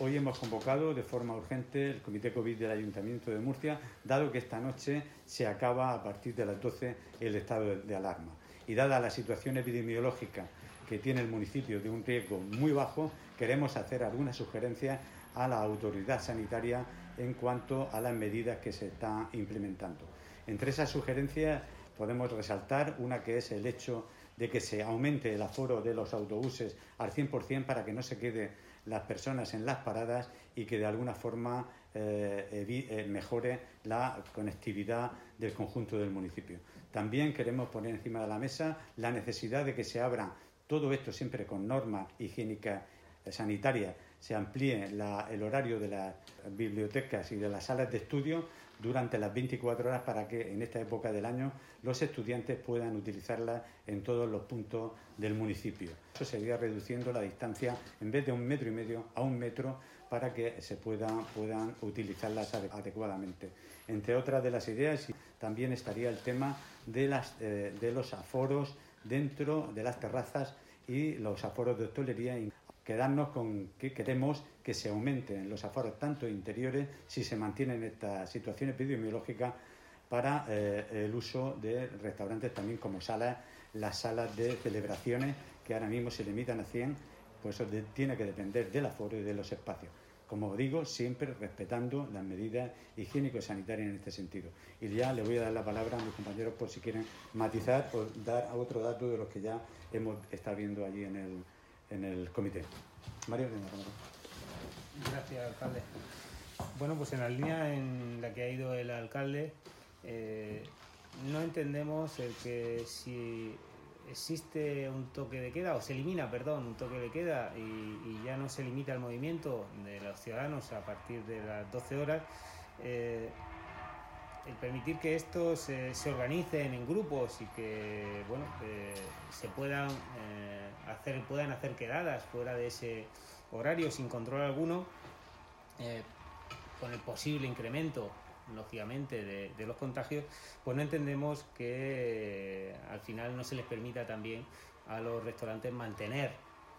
Hoy hemos convocado de forma urgente el Comité COVID del Ayuntamiento de Murcia, dado que esta noche se acaba a partir de las 12 el estado de alarma. Y dada la situación epidemiológica que tiene el municipio de un riesgo muy bajo, queremos hacer algunas sugerencias a la autoridad sanitaria en cuanto a las medidas que se están implementando. Entre esas sugerencias podemos resaltar una, que es el hecho de que se aumente el aforo de los autobuses al 100% para que no se queden las personas en las paradas y que de alguna forma mejore la conectividad del conjunto del municipio. También queremos poner encima de la mesa la necesidad de que se abra todo esto siempre con normas higiénicas sanitarias, se amplíe el horario de las bibliotecas y de las salas de estudio durante las 24 horas para que en esta época del año los estudiantes puedan utilizarlas en todos los puntos del municipio. Eso sería reduciendo la distancia en vez de 1,5 metros a 1 metro para que se puedan utilizarlas adecuadamente. Entre otras de las ideas también estaría el tema de los aforos dentro de las terrazas y los aforos de hostelería. Quedarnos con que queremos que se aumenten los aforos tanto interiores si se mantiene esta situación epidemiológica para el uso de restaurantes también como salas, las salas de celebraciones que ahora mismo se limitan a 100, pues eso tiene que depender del aforo y de los espacios. Como digo, siempre respetando las medidas higiénico-sanitarias en este sentido. Y ya le voy a dar la palabra a mis compañeros por si quieren matizar o dar otro dato de los que ya hemos estado viendo allí en el comité. Mario, venga, gracias, alcalde. Bueno, pues en la línea en la que ha ido el alcalde, no entendemos el que si existe un toque de queda, o se elimina, perdón, un toque de queda y ya no se limita el movimiento de los ciudadanos a partir de las 12 horas, el permitir que estos se organicen en grupos y que se puedan hacer quedadas fuera de ese horario sin control alguno, con el posible incremento lógicamente de los contagios, pues no entendemos que al final no se les permita también a los restaurantes mantener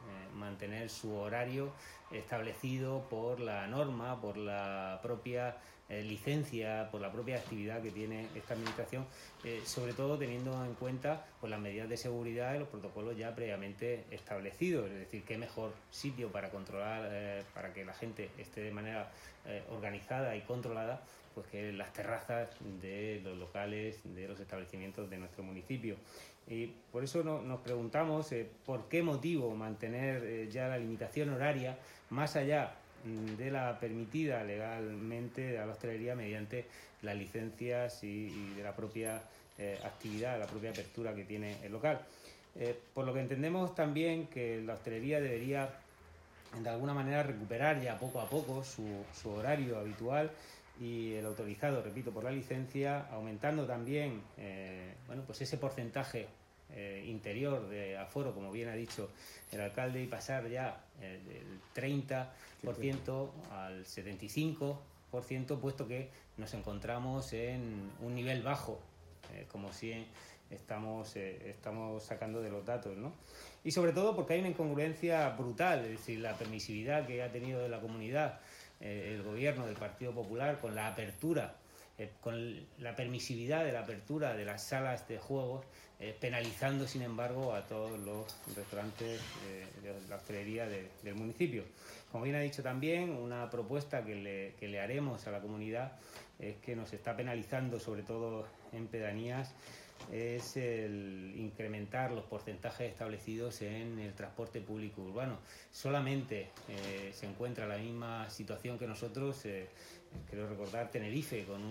su horario establecido por la norma, por la propia licencia, por la propia actividad que tiene esta administración, sobre todo teniendo en cuenta pues, las medidas de seguridad y los protocolos ya previamente establecidos. Es decir, qué mejor sitio para controlar, para que la gente esté de manera organizada y controlada, pues que las terrazas de los locales, de los establecimientos de nuestro municipio. Y por eso nos preguntamos por qué motivo mantener ya la limitación horaria más allá de la permitida legalmente a la hostelería mediante las licencias y de la propia actividad, la propia apertura que tiene el local. Por lo que entendemos también que la hostelería debería de alguna manera recuperar ya poco a poco su horario habitual y el autorizado, repito, por la licencia, aumentando también pues ese porcentaje interior de aforo, como bien ha dicho el alcalde, y pasar ya del 30% al 75%, puesto que nos encontramos en un nivel bajo, como si estamos sacando de los datos, ¿no? Y sobre todo porque hay una incongruencia brutal, es decir, la permisividad que ha tenido de la comunidad el gobierno del Partido Popular con la apertura, con la permisividad de la apertura de las salas de juegos, penalizando sin embargo a todos los restaurantes de la hostelería del municipio. Como bien ha dicho también, una propuesta que le haremos a la comunidad es que nos está penalizando, sobre todo en pedanías, es el incrementar los porcentajes establecidos en el transporte público urbano. Solamente se encuentra la misma situación que nosotros, creo recordar, Tenerife, con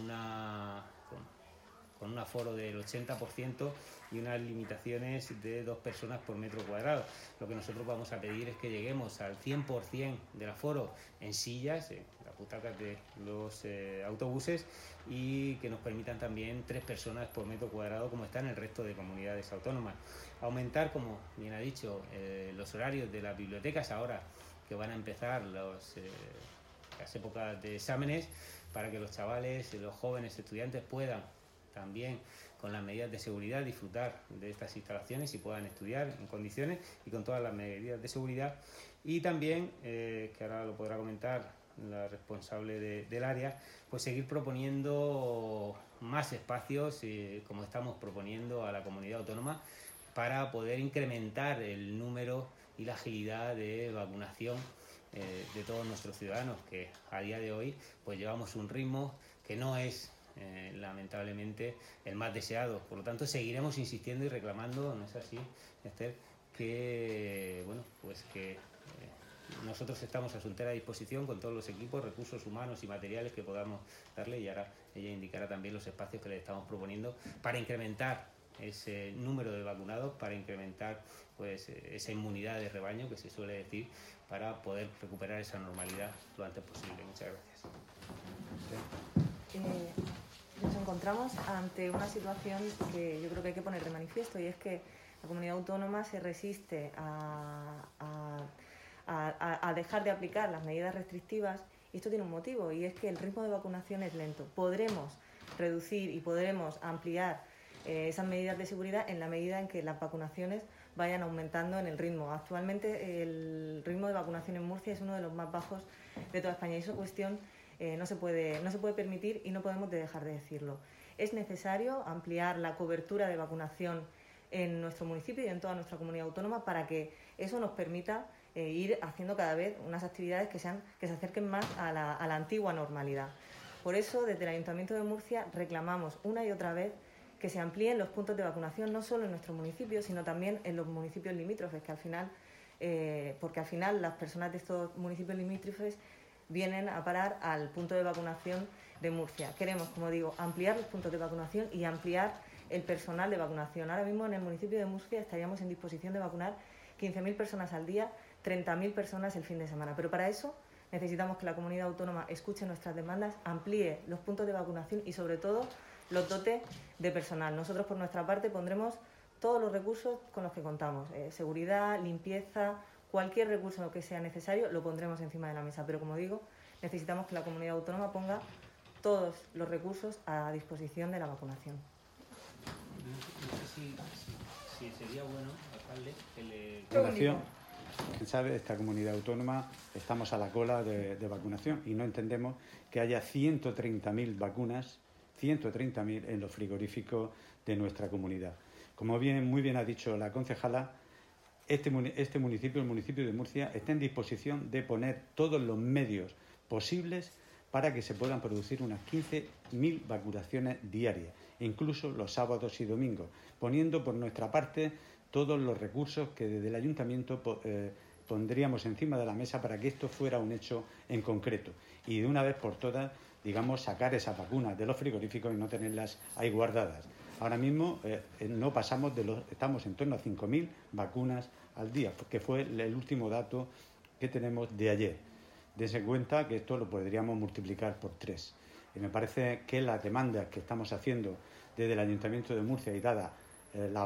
un aforo del 80% y unas limitaciones de 2 personas por metro cuadrado. Lo que nosotros vamos a pedir es que lleguemos al 100% del aforo en sillas, las butacas de los autobuses, y que nos permitan también 3 personas por metro cuadrado como está en el resto de comunidades autónomas. Aumentar, como bien ha dicho, los horarios de las bibliotecas ahora que van a empezar las épocas de exámenes, para que los chavales, los jóvenes estudiantes puedan también con las medidas de seguridad, disfrutar de estas instalaciones y puedan estudiar en condiciones y con todas las medidas de seguridad. Y también, que ahora lo podrá comentar la responsable del área, pues seguir proponiendo más espacios, como estamos proponiendo a la comunidad autónoma, para poder incrementar el número y la agilidad de vacunación de todos nuestros ciudadanos, que a día de hoy pues llevamos un ritmo que no es lamentablemente el más deseado. Por lo tanto, seguiremos insistiendo y reclamando, ¿no es así, Esther? Que bueno, pues que nosotros estamos a su entera disposición con todos los equipos, recursos humanos y materiales que podamos darle, y ahora ella indicará también los espacios que le estamos proponiendo para incrementar ese número de vacunados, para incrementar pues esa inmunidad de rebaño que se suele decir, para poder recuperar esa normalidad lo antes posible. Muchas gracias. Nos encontramos ante una situación que yo creo que hay que poner de manifiesto, y es que la comunidad autónoma se resiste a dejar de aplicar las medidas restrictivas, y esto tiene un motivo, y es que el ritmo de vacunación es lento. Podremos reducir y podremos ampliar esas medidas de seguridad en la medida en que las vacunaciones vayan aumentando en el ritmo. Actualmente el ritmo de vacunación en Murcia es uno de los más bajos de toda España, y esa cuestión no se puede permitir, y no podemos dejar de decirlo. Es necesario ampliar la cobertura de vacunación en nuestro municipio y en toda nuestra comunidad autónoma para que eso nos permita ir haciendo cada vez unas actividades que se acerquen más a la antigua normalidad. Por eso, desde el Ayuntamiento de Murcia reclamamos una y otra vez que se amplíen los puntos de vacunación, no solo en nuestro municipio, sino también en los municipios limítrofes, que al final, porque al final las personas de estos municipios limítrofes vienen a parar al punto de vacunación de Murcia. Queremos, como digo, ampliar los puntos de vacunación y ampliar el personal de vacunación. Ahora mismo en el municipio de Murcia estaríamos en disposición de vacunar 15.000 personas al día, 30.000 personas el fin de semana. Pero para eso necesitamos que la comunidad autónoma escuche nuestras demandas, amplíe los puntos de vacunación y, sobre todo, los dotes de personal. Nosotros, por nuestra parte, pondremos todos los recursos con los que contamos. Seguridad, limpieza, cualquier recurso que sea necesario lo pondremos encima de la mesa. Pero, como digo, necesitamos que la comunidad autónoma ponga todos los recursos a disposición de la vacunación. No sé si sería bueno, alcalde, que le... Vacunación. Quién sabe, esta comunidad autónoma estamos a la cola de vacunación, y no entendemos que haya 130.000 vacunas, 130.000 en los frigoríficos de nuestra comunidad. Como muy bien ha dicho la concejala, este municipio, el municipio de Murcia, está en disposición de poner todos los medios posibles para que se puedan producir unas 15.000 vacunaciones diarias, incluso los sábados y domingos, poniendo por nuestra parte todos los recursos que desde el ayuntamiento pondríamos encima de la mesa para que esto fuera un hecho en concreto, y de una vez por todas, digamos, sacar esas vacunas de los frigoríficos y no tenerlas ahí guardadas. Ahora mismo no pasamos estamos en torno a 5.000 vacunas al día, que fue el último dato que tenemos de ayer. Dense cuenta que esto lo podríamos multiplicar por 3. Y me parece que las demandas que estamos haciendo desde el Ayuntamiento de Murcia, y dada la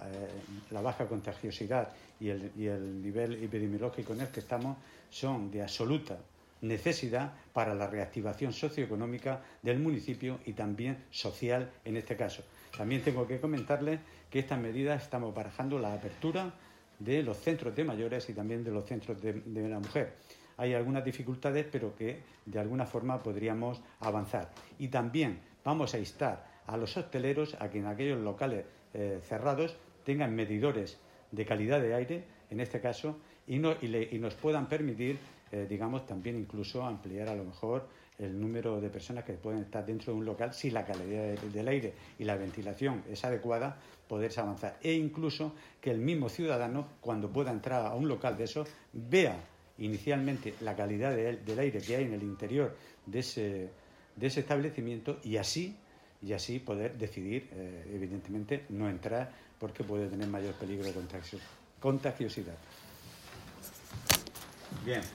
baja contagiosidad y el nivel epidemiológico en el que estamos, son de absoluta necesidad para la reactivación socioeconómica del municipio y también social en este caso. También tengo que comentarles que estas medidas estamos barajando la apertura de los centros de mayores y también de los centros de la mujer. Hay algunas dificultades, pero que de alguna forma podríamos avanzar. Y también vamos a instar a los hosteleros a que en aquellos locales cerrados tengan medidores de calidad de aire, en este caso, y nos puedan permitir, digamos, también incluso ampliar a lo mejor el número de personas que pueden estar dentro de un local, si la calidad del aire y la ventilación es adecuada, poderse avanzar. E incluso que el mismo ciudadano, cuando pueda entrar a un local de esos, vea inicialmente la calidad del aire que hay en el interior de ese establecimiento, y así poder decidir, evidentemente, no entrar porque puede tener mayor peligro de contagiosidad. Bien.